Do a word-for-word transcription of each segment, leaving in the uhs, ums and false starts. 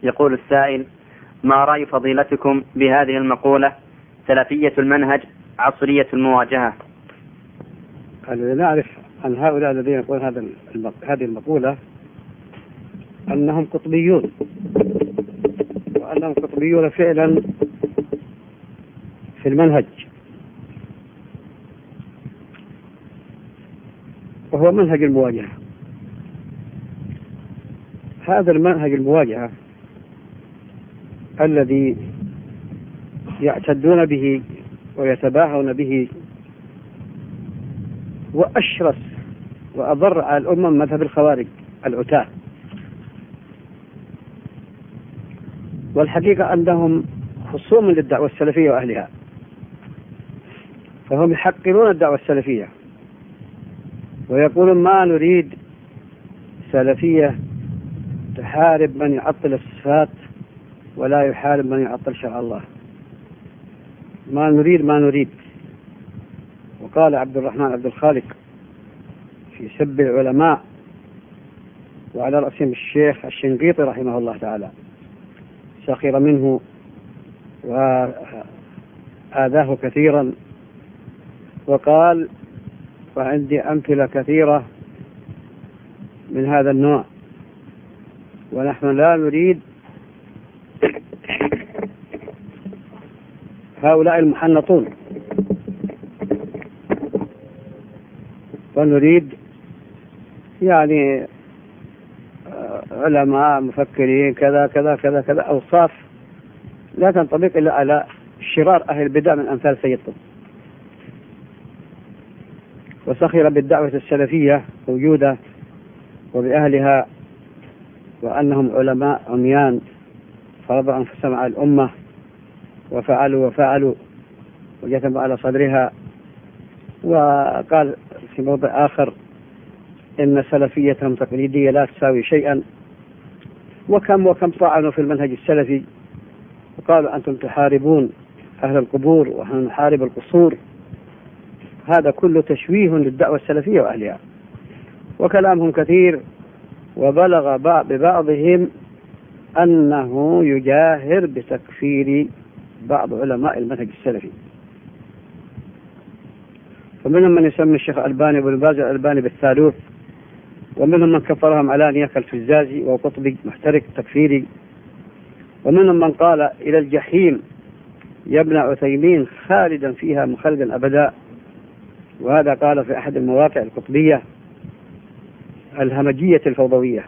يقول السائل: ما رأي فضيلتكم بهذه المقولة: سلفية المنهج عصرية المواجهة؟ نعرف عن هؤلاء الذين يقولون هذا هذه المقولة أنهم قطبيون، وأنهم قطبيون فعلا في المنهج، وهو منهج المواجهة. هذا المنهج المواجهة الذي يعتدون به ويتباهون به وأشرس وأضر على الأمة من مذهب الخوارج العتاة. والحقيقة أنهم خصوم للدعوة السلفية وأهلها، فهم يحقرون الدعوة السلفية ويقولون: ما نريد سلفية تحارب من يعطل الصفات ولا يحارب من يعطل شرع الله. ما نريد ما نريد. وقال عبد الرحمن عبد الخالق في سب العلماء، وعلى رأسهم الشيخ الشنقيطي رحمه الله تعالى، سخر منه وآذاه كثيرا، وقال: وعندي أمثلة كثيرة من هذا النوع، ونحن لا نريد هؤلاء المحنطون، ونريد يعني علماء مفكرين كذا كذا كذا كذا، أوصاف لا تنطبق إلا على شرار أهل البدع من أمثال سيد قطب. وسخر بالدعوة السلفية موجودة وبأهلها، وأنهم علماء عميان فرضوا أنفسهم على الأمة وفعلوا وفعلوا وجثموا على صدرها. وقال في موضع آخر: إن سلفيتهم تقليدية لا تساوي شيئا. وكم وكم طعنوا في المنهج السلفي وقالوا: أنتم تحاربون أهل القبور ونحن نحارب القصور. هذا كله تشويه للدعوة السلفية وأهلها، وكلامهم كثير. وبلغ ببعضهم أنه يجاهر بتكفير بعض علماء المنهج السلفي، فمنهم من يسمي الشيخ الألباني وابن باز الألباني بالثالوث، ومنهم من كفرهم علانية كالفزازي وقطبي محترق تكفيري، ومنهم من قال: إلى الجحيم يا ابن عثيمين خالدا فيها مخلدا أبدا. وهذا قال في أحد المواقع القطبية الهمجية الفوضوية.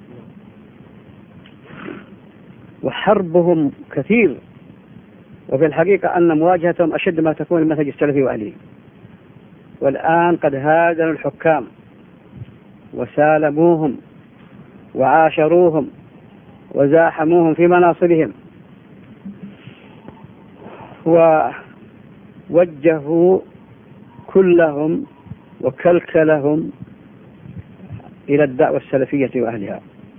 وحربهم كثير، وفي الحقيقة أن مواجهتهم أشد ما تكون المنهج السلفي وأهله. والآن قد هاجروا الحكام وسالموهم وعاشروهم وزاحموهم في مناصبهم، ووجهوا كلهم وكلكلهم إلى الدعوة السلفية وأهلها.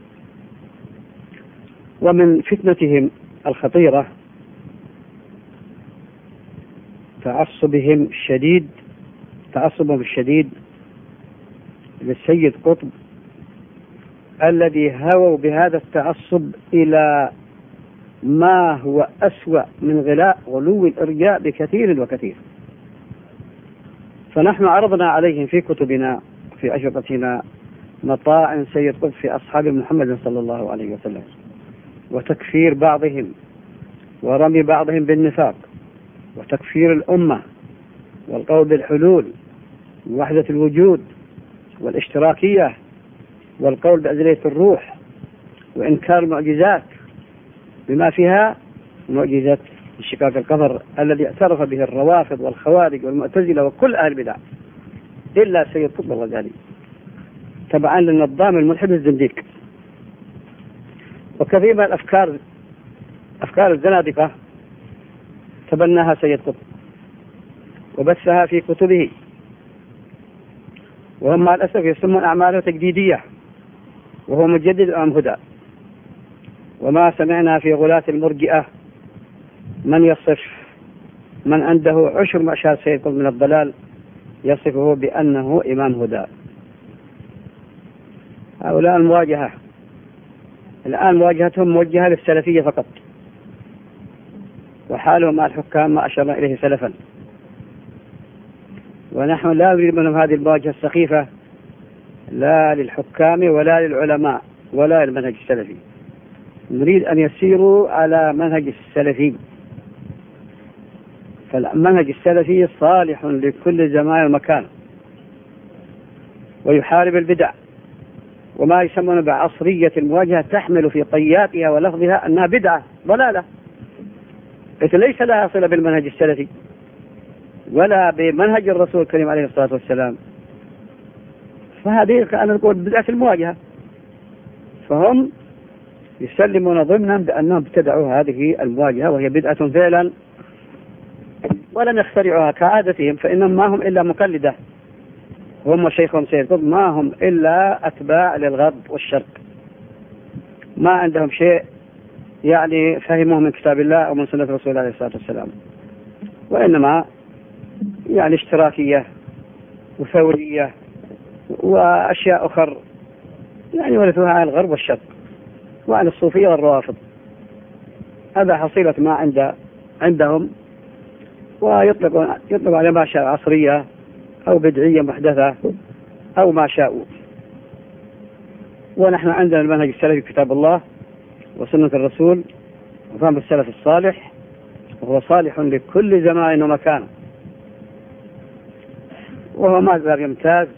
ومن فتنتهم الخطيرة تعصبهم الشديد تعصبهم الشديد للسيد قطب، الذي هووا بهذا التعصب إلى ما هو أسوأ من غلاء غلو الإرجاء بكثير وكثير. فنحن عرضنا عليهم في كتبنا في أشرطتنا مطاعن سيد قطب في أصحاب محمد صلى الله عليه وسلم، وتكفير بعضهم ورمي بعضهم بالنفاق، وتكفير الأمة، والقول بالحلول ووحدة الوجود والاشتراكية، والقول بأزلية الروح، وإنكار المعجزات بما فيها معجزة انشقاق القمر الذي اعترف به الروافض والخوارج والمعتزلة وكل أهل البدع إلا سيد قطب الغزالي، تبعا للنظام الملحد الزنديق. وكثير من الأفكار أفكار الزنادقة تبناها سيد قطب وبثها في كتبه، وهم مع الأسف يسمون أعماله تجديدية، وهو مجدد أم هدى. وما سمعنا في غلاة المرجئة من يصف من عنده عشر معشار سيد قطب من الضلال يصفه بأنه إمام هدى. هؤلاء المواجهة الآن مواجهتهم موجهة للسلفية فقط، وحالهم مع الحكام ما أشرنا إليه سلفا. ونحن لا نريد منهم هذه المواجهة السخيفة لا للحكام ولا للعلماء ولا للمنهج السلفي. نريد أن يسيروا على منهج السلفي، فالمنهج السلفي صالح لكل زمان ومكان، ويحارب البدع، وما يسمونه بعصرية المواجهة تحمل في طياتها ولفظها أنها بدعة ضلالة، لكن ليس لها صلة بالمنهج السلفي ولا بمنهج الرسول الكريم عليه الصلاة والسلام. فهذه كأن نقول بدعة المواجهة، فهم يسلمون ضمنا بأنهم ابتدعوا هذه المواجهة وهي بدعة فعلا، ولم يخترعوها كعادتهم، فإنهم ما هم إلا مقلدة، هم وشيخهم سيد قطب ما هم إلا أتباع للغرب والشرق، ما عندهم شيء يعني فهموه من كتاب الله أو من سنة رسول عليه الصلاة والسلام، وإنما يعني اشتراكية وثورية وأشياء أخر يعني ورثوها عن الغرب والشرق وعن الصوفية والروافض. هذا حصيلة ما عند عندهم، ويطلق يطلق على ما شاء عصرية أو بدعية محدثة أو ما شاءوا. ونحن عندنا المنهج السلفي كتاب الله وسنة الرسول وفهم السلف الصالح، وهو صالح لكل زمان ومكان، وهو ما زال يمتاز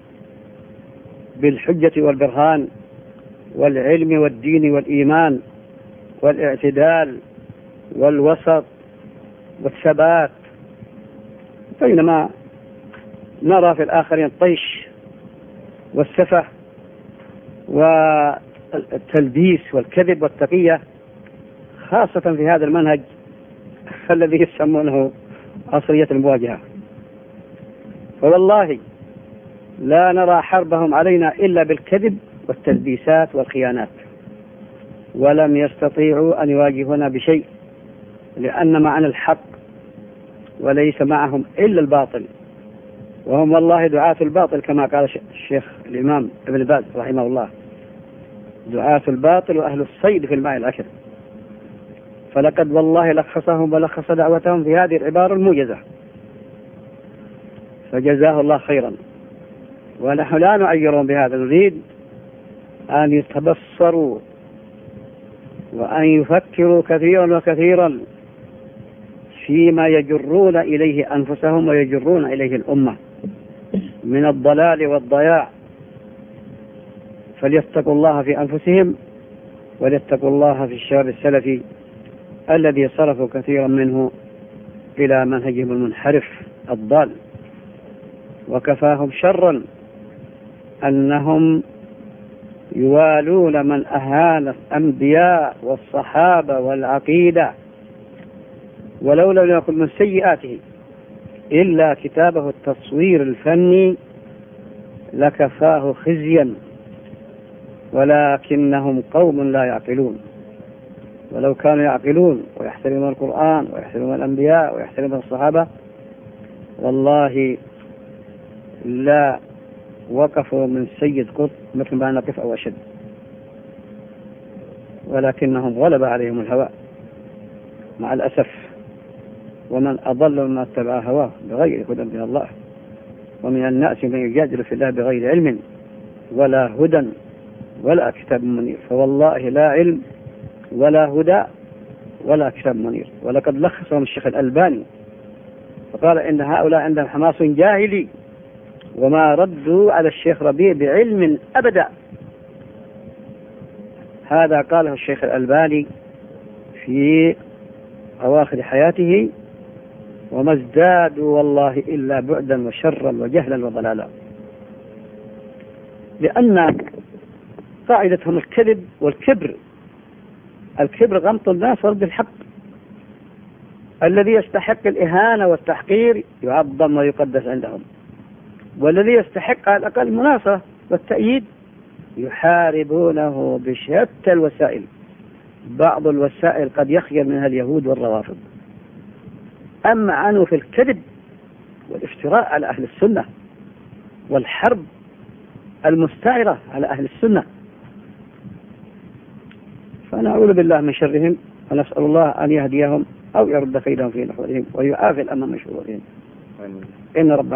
بالحجة والبرهان والعلم والدين والإيمان والاعتدال والوسط والثبات، بينما نرى في الآخرين الطيش والسفه والتلبيس والكذب والتقية، خاصة في هذا المنهج الذي يسمونه عصرية المواجهة. فوالله لا نرى حربهم علينا إلا بالكذب والتلبيسات والخيانات، ولم يستطيعوا أن يواجهونا بشيء، لأن معنا الحق وليس معهم إلا الباطل، وهم والله دعاة الباطل كما قال الشيخ الإمام ابن باز رحمه الله، دعاة الباطل وأهل الصيد في الماء العكر. فلقد والله لخصهم ولخص دعوتهم في هذه العبارة الموجزة، فجزاه الله خيرا. ونحن لا نعيرهم بهذا، نريد أن يتبصروا وأن يفكروا كثيرا وكثيرا فيما يجرون إليه أنفسهم ويجرون إليه الأمة من الضلال والضياع، فليتقوا الله في أنفسهم وليتقوا الله في الشباب السلفي الذي صرفوا كثيرا منه إلى منهجهم المنحرف الضال. وكفاهم شرا أنهم يوالون من أهان الأنبياء والصحابة والعقيدة، ولو لم يكن من سيئاته إلا كتابه التصوير الفني لكفاه خزيا، ولكنهم قوم لا يعقلون. ولو كانوا يعقلون ويحترمون القرآن ويحترمون الأنبياء ويحترمون الصحابة والله لا وقفوا من سيد قطب مثل ما نقف أو أشد، ولكنهم غلب عليهم الهوى مع الأسف. ومن أضل مما اتبع هواه بغير هدى من الله، ومن الناس من يجادل في الله بغير علم ولا هدى ولا كتاب منير. فوالله لا علم ولا هدى ولا كتاب منير. ولقد لخصهم الشيخ الألباني فقال إن هؤلاء عندهم حماس جاهلي وما ردوا على الشيخ ربيع بعلم أبدا. هذا قاله الشيخ الألباني في أواخر حياته، وما ازدادوا والله إلا بعدا وشرا وجهلا وضلالا، لأن قاعدتهم الكذب والكبر. الكبر غمط الناس ورد الحق، الذي يستحق الإهانة والتحقير يعظم ويقدس عندهم، والذي يستحق على الأقل المناصرة والتأييد يحاربونه بشتى الوسائل، بعض الوسائل قد يخجل منها اليهود والروافض. أما عنه في الكذب والافتراء على أهل السنة والحرب المستعرة على أهل السنة، فنعوذ بالله من شرهم، ونسأل الله أن يهديهم أو يرد كيدهم في نحورهم ويعافي الأمم من شرورهم. إن ربنا